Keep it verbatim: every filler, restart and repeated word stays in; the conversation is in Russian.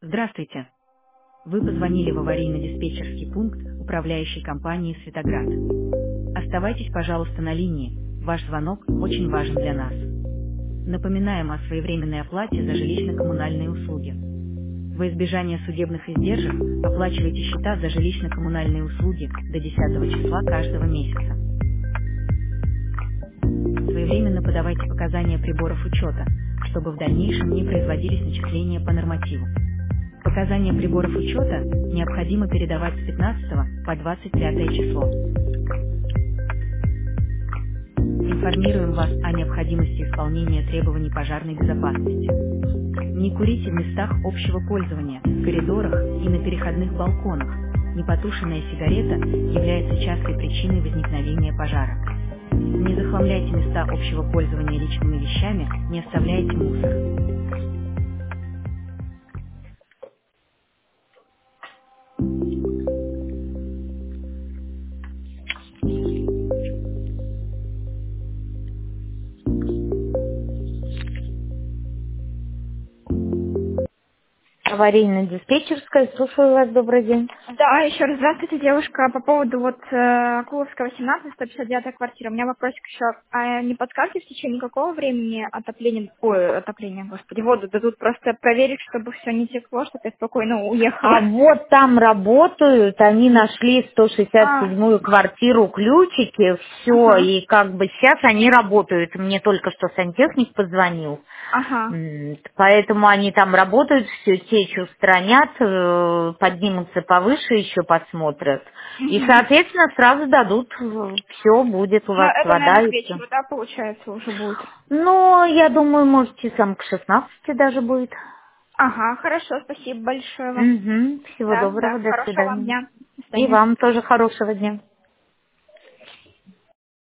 Здравствуйте. Вы позвонили в аварийно-диспетчерский пункт управляющей компании «Светоград». Оставайтесь, пожалуйста, на линии. Ваш звонок очень важен для нас. Напоминаем о своевременной оплате за жилищно-коммунальные услуги. Во избежание судебных издержек оплачивайте счета за жилищно-коммунальные услуги до десятого числа каждого месяца. Своевременно подавайте показания приборов учета, чтобы в дальнейшем не производились начисления по нормативу. Показания приборов учета необходимо передавать с пятнадцатого по двадцать пятое число. Информируем вас о необходимости исполнения требований пожарной безопасности. Не курите в местах общего пользования, в коридорах и на переходных балконах. Непотушенная сигарета является частой причиной возникновения пожара. Не захламляйте места общего пользования личными вещами, не оставляйте мусор. Аварийно-диспетчерская, слушаю вас, добрый день. Да, еще раз здравствуйте, девушка. По поводу вот э, Акуловского, семнадцать, сто пятьдесят девятая квартира. У меня вопросик еще. А не подскажете, в течение какого времени отопление, ой, отопление, господи, воду дадут? Просто проверить, чтобы все не текло, чтобы я спокойно уехала. А вот там работают, они нашли сто шестьдесят А, седьмую квартиру, ключики, все, ага, и как бы сейчас они работают. Мне только что сантехник позвонил. ага. М, Поэтому они там работают, всю течь устранят, э, поднимутся повыше, еще посмотрят. И, Мгм. соответственно, сразу дадут, все будет у Ну, вас это, вода наверное, и к все. вечеру, да, получается, уже будет? Ну, я думаю, может, часам к шестнадцати даже будет. Ага, хорошо, спасибо большое вам. Угу. Всего Да, доброго, да, до хорошего вам свидания. дня. До И свидания. вам тоже хорошего дня.